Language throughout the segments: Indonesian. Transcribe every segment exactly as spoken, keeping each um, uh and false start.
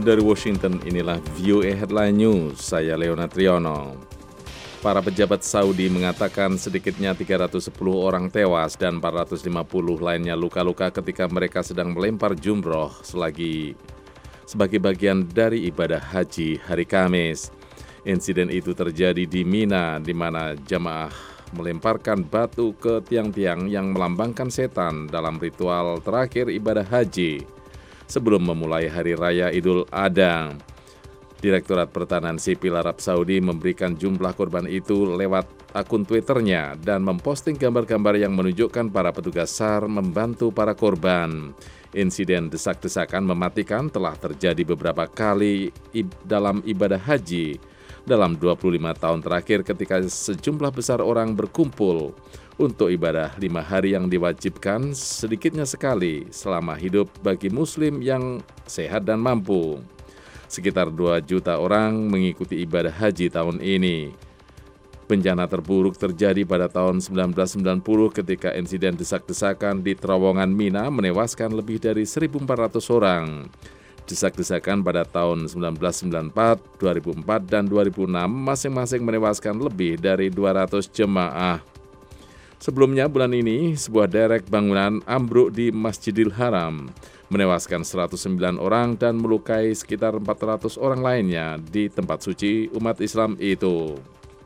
Dari Washington, inilah V O A Headline News, saya Leonard Triono. Para pejabat Saudi mengatakan sedikitnya tiga ratus sepuluh orang tewas dan empat ratus lima puluh lainnya luka-luka ketika mereka sedang melempar jumroh selagi sebagai bagian dari ibadah haji hari Kamis. Insiden itu terjadi di Mina, di mana jamaah melemparkan batu ke tiang-tiang yang melambangkan setan dalam ritual terakhir ibadah haji sebelum memulai Hari Raya Idul Adha. Direktorat Pertahanan Sipil Arab Saudi memberikan jumlah korban itu lewat akun Twitternya dan memposting gambar-gambar yang menunjukkan para petugas S A R membantu para korban. Insiden desak-desakan mematikan telah terjadi beberapa kali dalam ibadah haji dalam dua puluh lima tahun terakhir ketika sejumlah besar orang berkumpul untuk ibadah lima hari yang diwajibkan sedikitnya sekali selama hidup bagi muslim yang sehat dan mampu. Sekitar dua juta orang mengikuti ibadah haji tahun ini. Bencana terburuk terjadi pada tahun seribu sembilan ratus sembilan puluh ketika insiden desak-desakan di terowongan Mina menewaskan lebih dari seribu empat ratus orang. Desak-desakan pada tahun seribu sembilan ratus sembilan puluh empat, dua ribu empat, dan dua ribu enam masing-masing menewaskan lebih dari dua ratus jemaah. Sebelumnya bulan ini, sebuah derek bangunan ambruk di Masjidil Haram, menewaskan seratus sembilan orang dan melukai sekitar empat ratus orang lainnya di tempat suci umat Islam itu.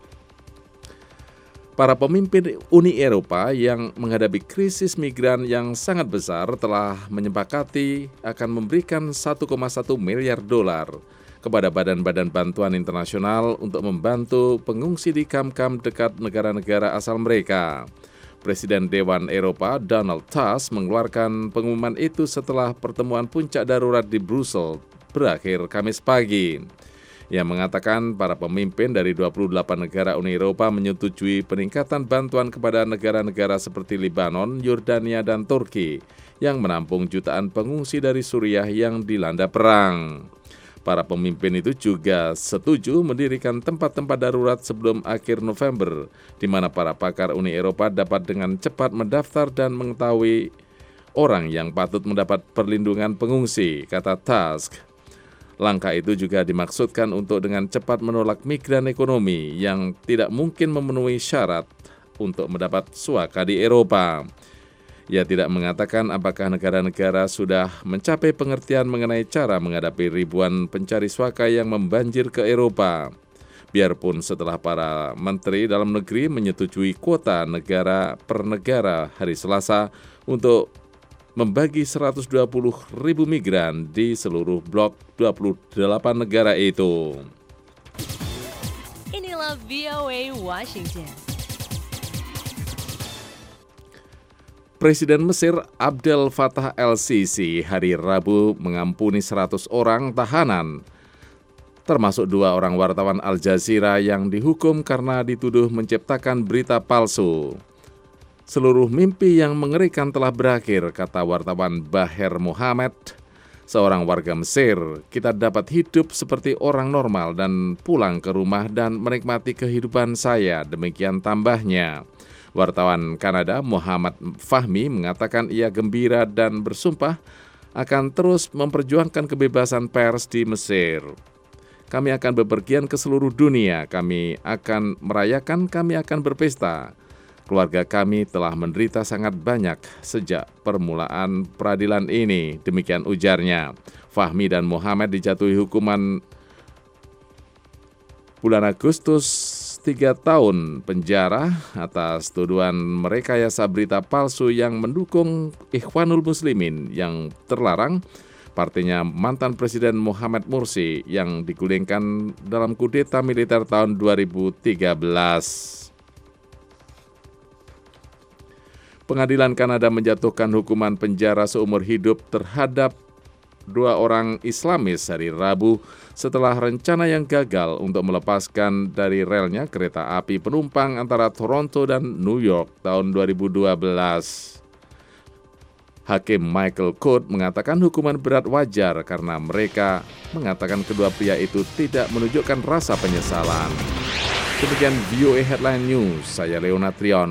Para pemimpin Uni Eropa yang menghadapi krisis migran yang sangat besar telah menyepakati akan memberikan satu koma satu miliar dolar kepada badan-badan bantuan internasional untuk membantu pengungsi di kamp-kamp dekat negara-negara asal mereka. Presiden Dewan Eropa Donald Tusk mengeluarkan pengumuman itu setelah pertemuan puncak darurat di Brussels berakhir Kamis pagi. Ia mengatakan para pemimpin dari dua puluh delapan negara Uni Eropa menyetujui peningkatan bantuan kepada negara-negara seperti Lebanon, Yordania, dan Turki yang menampung jutaan pengungsi dari Suriah yang dilanda perang. Para pemimpin itu juga setuju mendirikan tempat-tempat darurat sebelum akhir November, di mana para pakar Uni Eropa dapat dengan cepat mendaftar dan mengetahui orang yang patut mendapat perlindungan pengungsi, kata Tusk. Langkah itu juga dimaksudkan untuk dengan cepat menolak migran ekonomi yang tidak mungkin memenuhi syarat untuk mendapat suaka di Eropa. Ia tidak mengatakan apakah negara-negara sudah mencapai pengertian mengenai cara menghadapi ribuan pencari suaka yang membanjir ke Eropa. Biarpun setelah para menteri dalam negeri menyetujui kuota negara per negara hari Selasa untuk membagi seratus dua puluh ribu migran di seluruh blok dua puluh delapan negara itu. Inilah V O A Washington. Presiden Mesir Abdel Fattah el-Sisi hari Rabu mengampuni seratus orang tahanan, termasuk dua orang wartawan Al Jazeera yang dihukum karena dituduh menciptakan berita palsu. Seluruh mimpi yang mengerikan telah berakhir, kata wartawan Baher Mohamed, seorang warga Mesir. Kita dapat hidup seperti orang normal dan pulang ke rumah dan menikmati kehidupan saya, demikian tambahnya. Wartawan Kanada Muhammad Fahmi mengatakan ia gembira dan bersumpah akan terus memperjuangkan kebebasan pers di Mesir. Kami akan bepergian ke seluruh dunia, kami akan merayakan, kami akan berpesta. Keluarga kami telah menderita sangat banyak sejak permulaan peradilan ini, demikian ujarnya. Fahmi dan Muhammad dijatuhi hukuman bulan Agustus tiga tahun penjara atas tuduhan merekayasa berita palsu yang mendukung Ikhwanul Muslimin yang terlarang, partainya mantan Presiden Mohamed Mursi yang digulingkan dalam kudeta militer tahun dua ribu tiga belas. Pengadilan Kanada menjatuhkan hukuman penjara seumur hidup terhadap dua orang Islamis hari Rabu setelah rencana yang gagal untuk melepaskan dari relnya kereta api penumpang antara Toronto dan New York tahun dua ribu dua belas. Hakim Michael Court mengatakan hukuman berat wajar karena mereka mengatakan kedua pria itu tidak menunjukkan rasa penyesalan. Demikian V O A Headline News, saya Leonard Triono.